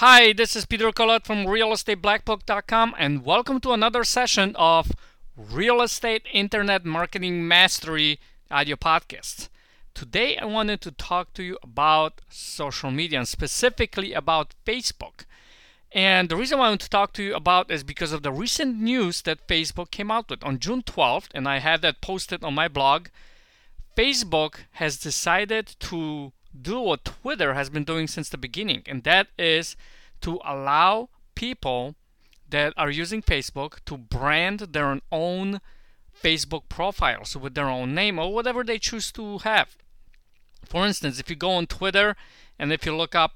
Hi, this is Peter Collette from realestateblackbook.com and welcome to another session of Real Estate Internet Marketing Mastery audio podcast. Today I wanted to talk to you about social media and specifically about Facebook. And the reason why I want to talk to you about is because of the recent news that Facebook came out with on June 12th, and I had that posted on my blog. Facebook has decided to do what Twitter has been doing since the beginning, and that is to allow people that are using Facebook to brand their own Facebook profiles with their own name or whatever they choose to have. For instance, if you go on Twitter and if you look up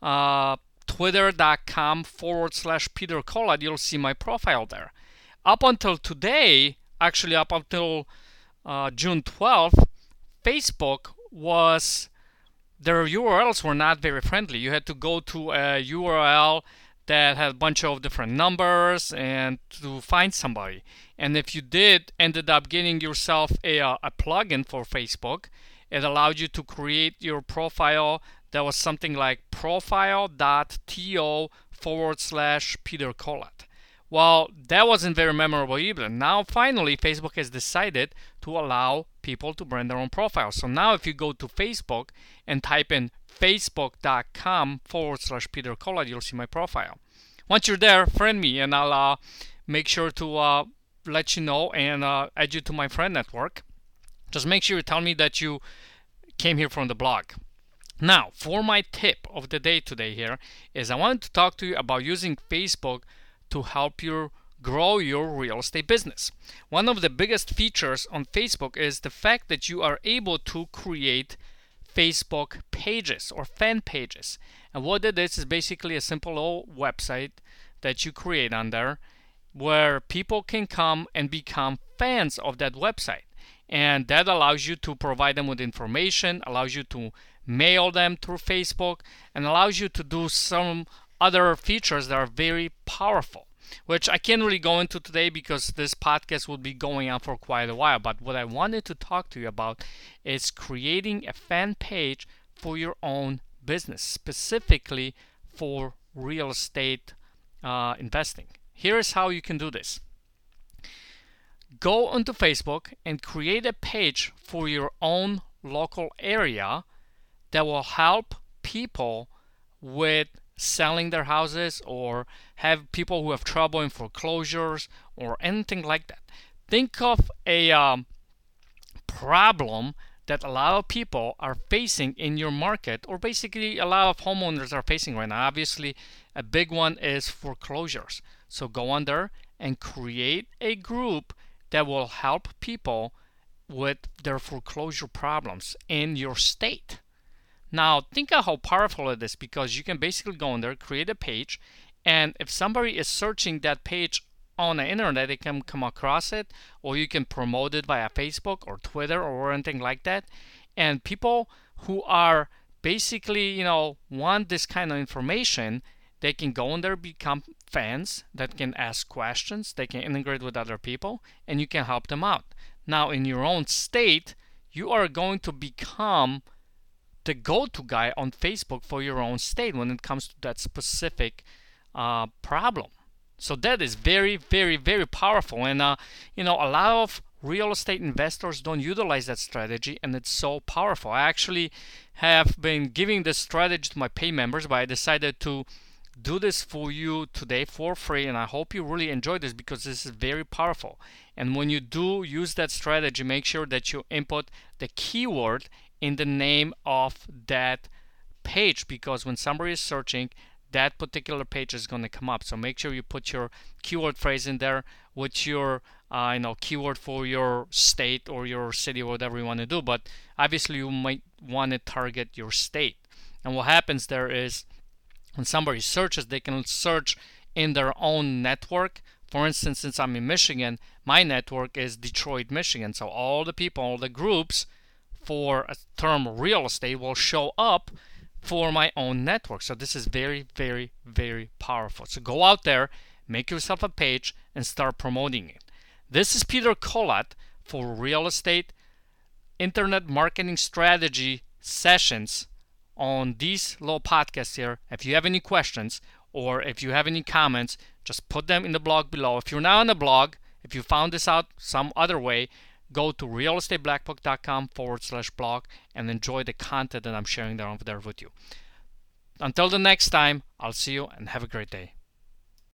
twitter.com/Peter Collette, you'll see my profile there. Up until today, actually up until June 12th, Facebook their URLs were not very friendly. You had to go to a URL that had a bunch of different numbers and to find somebody. And if you ended up getting yourself a plugin for Facebook, it allowed you to create your profile that was something like profile.to/Peter Collette. Well, that wasn't very memorable either. Now, finally, Facebook has decided to allow people to brand their own profiles. So now if you go to Facebook and type in facebook.com/Peter Collette, you'll see my profile. Once you're there, friend me and I'll make sure to let you know and add you to my friend network. Just make sure you tell me that you came here from the blog. Now, for my tip of the day today here is I wanted to talk to you about using Facebook to help you grow your real estate business. One of the biggest features on Facebook is the fact that you are able to create Facebook pages or fan pages. And what it is basically a simple old website that you create on there where people can come and become fans of that website. And that allows you to provide them with information, allows you to mail them through Facebook, and allows you to do some other features that are very powerful, which I can't really go into today because this podcast will be going on for quite a while. But what I wanted to talk to you about is creating a fan page for your own business, specifically for real estate investing. Here's how you can do this. Go onto Facebook and create a page for your own local area that will help people with selling their houses or have people who have trouble in foreclosures or anything like that. Think of a problem that a lot of people are facing in your market, or basically a lot of homeowners are facing right now. Obviously, a big one is foreclosures. So go on there and create a group that will help people with their foreclosure problems in your state. Now, think of how powerful it is, because you can basically go in there, create a page, and if somebody is searching that page on the internet, they can come across it, or you can promote it via Facebook or Twitter or anything like that. And people who are basically, want this kind of information, they can go in there, become fans that can ask questions, they can integrate with other people, and you can help them out. Now, in your own state, you are going to become the go-to guy on Facebook for your own state when it comes to that specific problem. So that is very, very, very powerful. And a lot of real estate investors don't utilize that strategy, and it's so powerful. I actually have been giving this strategy to my pay members, but I decided to do this for you today for free, and I hope you really enjoy this because this is very powerful. And when you do use that strategy, make sure that you input the keyword in the name of that page, because when somebody is searching, that particular page is going to come up. So make sure you put your keyword phrase in there with your keyword for your state or your city or whatever you want to do. But obviously you might want to target your state. And what happens there is when somebody searches, they can search in their own network. For instance, since I'm in Michigan, my network is Detroit, Michigan. So all the people, all the groups for a term real estate will show up for my own network. So this is very, very, very powerful. So go out there, make yourself a page, and start promoting it. This is Peter Collette for Real Estate Internet Marketing Strategy Sessions on these little podcasts here. If you have any questions or if you have any comments, just put them in the blog below. If you're not on the blog, if you found this out some other way, go to realestateblackbook.com/blog and enjoy the content that I'm sharing there with you. Until the next time, I'll see you and have a great day.